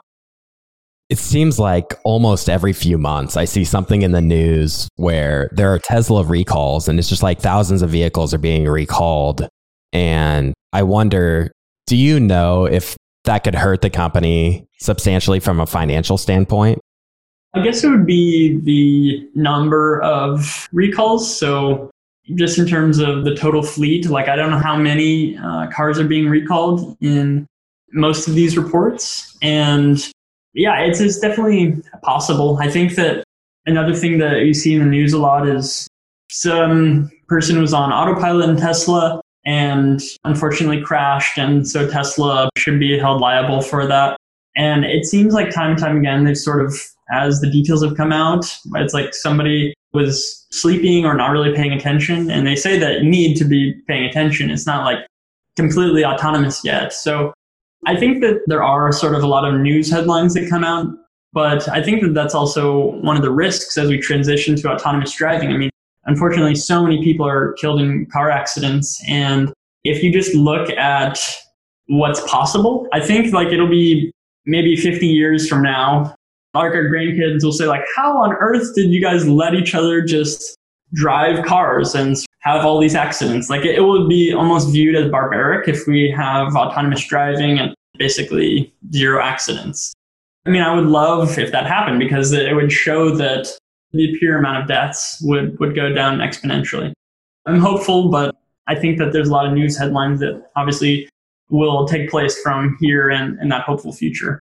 It seems like almost every few months I see something in the news where there are Tesla recalls, and it's just like thousands of vehicles are being recalled. And I wonder, do you know if that could hurt the company substantially from a financial standpoint? I guess it would be the number of recalls. So just in terms of the total fleet, like I don't know how many uh, cars are being recalled in most of these reports. And yeah, it's, it's definitely possible. I think that another thing that you see in the news a lot is some person was on autopilot in Tesla and unfortunately crashed. And so Tesla should be held liable for that. And it seems like time and time again, they've sort of, as the details have come out, it's like somebody was sleeping or not really paying attention. And they say that you need to be paying attention. It's not like completely autonomous yet. So I think that there are sort of a lot of news headlines that come out, but I think that that's also one of the risks as we transition to autonomous driving. I mean, unfortunately, so many people are killed in car accidents. And if you just look at what's possible, I think like it'll be maybe fifty years from now, like our grandkids will say like, how on earth did you guys let each other just drive cars and have all these accidents? Like it, it would be almost viewed as barbaric if we have autonomous driving and basically zero accidents. I mean, I would love if that happened because it would show that the pure amount of deaths would, would go down exponentially. I'm hopeful, but I think that there's a lot of news headlines that obviously will take place from here and in that hopeful future.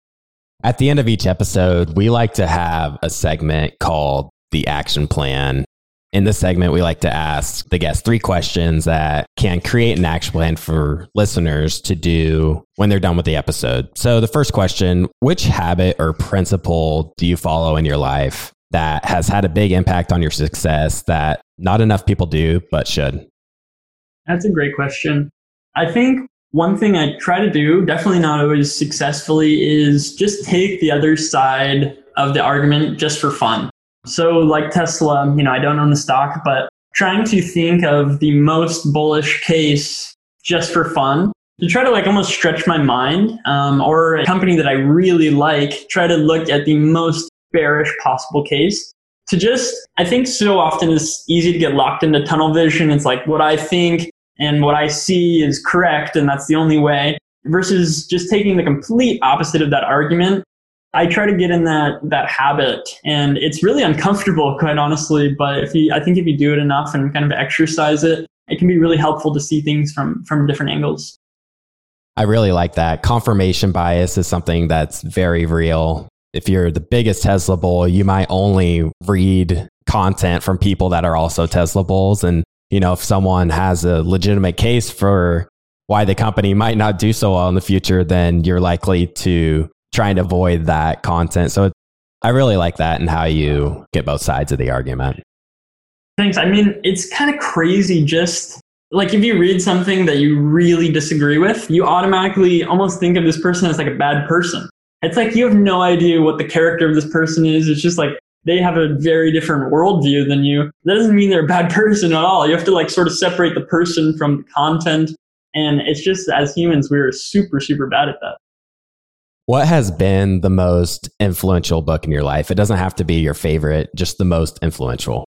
At the end of each episode, we like to have a segment called the action plan. In this segment, we like to ask the guests three questions that can create an action plan for listeners to do when they're done with the episode. So the first question, which habit or principle do you follow in your life that has had a big impact on your success that not enough people do, but should? That's a great question. I think one thing I try to do, definitely not always successfully, is just take the other side of the argument just for fun. So like Tesla, you know, I don't own the stock, but trying to think of the most bullish case just for fun, to try to like almost stretch my mind, um, or a company that I really like, try to look at the most bearish possible case. To just, I think so often it's easy to get locked into tunnel vision. It's like what I think and what I see is correct, and that's the only way, versus just taking the complete opposite of that argument. I try to get in that that habit, and it's really uncomfortable, quite honestly. But if you, I think if you do it enough and kind of exercise it, it can be really helpful to see things from from different angles. I really like that. Confirmation bias is something that's very real. If you're the biggest Tesla bull, you might only read content from people that are also Tesla bulls. And, you know, if someone has a legitimate case for why the company might not do so well in the future, then you're likely to try and avoid that content. So I really like that and how you get both sides of the argument. Thanks. I mean, it's kind of crazy. Just like if you read something that you really disagree with, you automatically almost think of this person as like a bad person. It's like you have no idea what the character of this person is. It's just like they have a very different worldview than you. That doesn't mean they're a bad person at all. You have to like sort of separate the person from the content. And it's just, as humans, we're super, super bad at that. What has been the most influential book in your life? It doesn't have to be your favorite, just the most influential.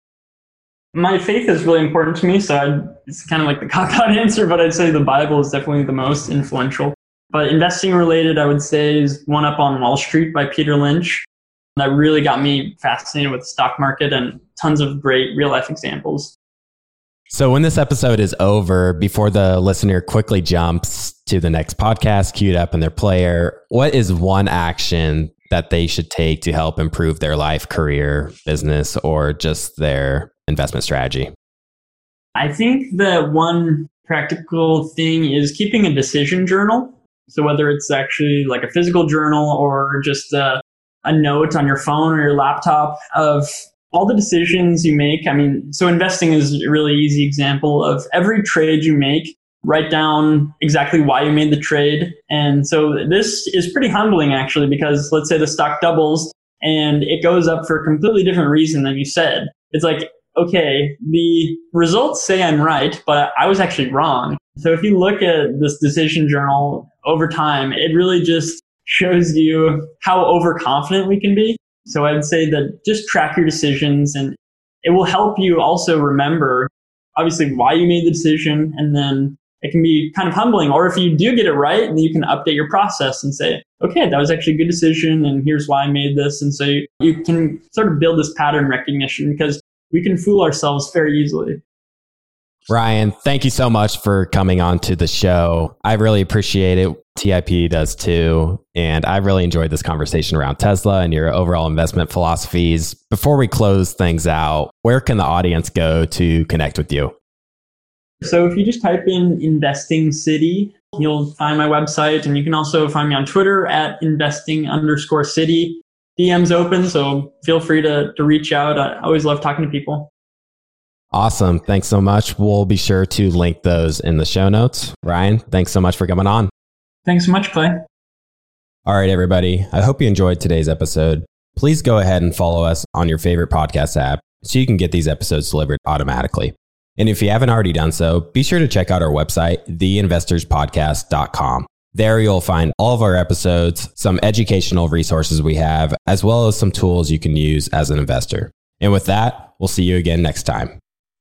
My faith is really important to me. So I'd, it's kind of like the cop-out answer, but I'd say the Bible is definitely the most influential. But investing related, I would say, is One Up on Wall Street by Peter Lynch. That really got me fascinated with the stock market and tons of great real life examples. So when this episode is over, before the listener quickly jumps to the next podcast queued up in their player, what is one action that they should take to help improve their life, career, business, or just their investment strategy? I think the one practical thing is keeping a decision journal. So whether it's actually like a physical journal or just a, a note on your phone or your laptop of all the decisions you make. I mean, so investing is a really easy example of every trade you make, write down exactly why you made the trade. And so this is pretty humbling actually, because let's say the stock doubles and it goes up for a completely different reason than you said. It's like, okay, the results say I'm right, but I was actually wrong. So if you look at this decision journal over time, it really just shows you how overconfident we can be. So I'd say that just track your decisions, and it will help you also remember, obviously, why you made the decision. And then it can be kind of humbling. Or if you do get it right, then you can update your process and say, okay, that was actually a good decision, and here's why I made this. And so you, you can sort of build this pattern recognition, because we can fool ourselves very easily. Ryan, thank you so much for coming on to the show. I really appreciate it. T I P does too. And I really enjoyed this conversation around Tesla and your overall investment philosophies. Before we close things out, where can the audience go to connect with you? So if you just type in Investing City, you'll find my website. And you can also find me on Twitter at investing underscore city. D M's open, so feel free to, to reach out. I always love talking to people. Awesome. Thanks so much. We'll be sure to link those in the show notes. Ryan, thanks so much for coming on. Thanks so much, Clay. All right, everybody. I hope you enjoyed today's episode. Please go ahead and follow us on your favorite podcast app so you can get these episodes delivered automatically. And if you haven't already done so, be sure to check out our website, the investors podcast dot com. There you'll find all of our episodes, some educational resources we have, as well as some tools you can use as an investor. And with that, we'll see you again next time.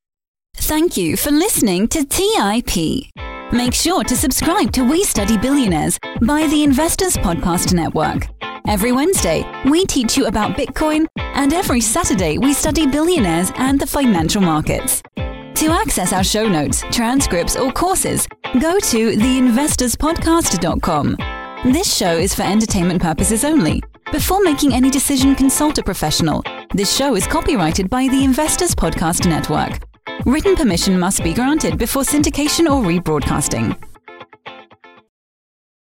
Thank you for listening to T I P. Make sure to subscribe to We Study Billionaires by the Investors Podcast Network. Every Wednesday, we teach you about Bitcoin, and every Saturday, we study billionaires and the financial markets. To access our show notes, transcripts, or courses, go to the investors podcast dot com. This show is for entertainment purposes only. Before making any decision, consult a professional. This show is copyrighted by the Investors Podcast Network. Written permission must be granted before syndication or rebroadcasting.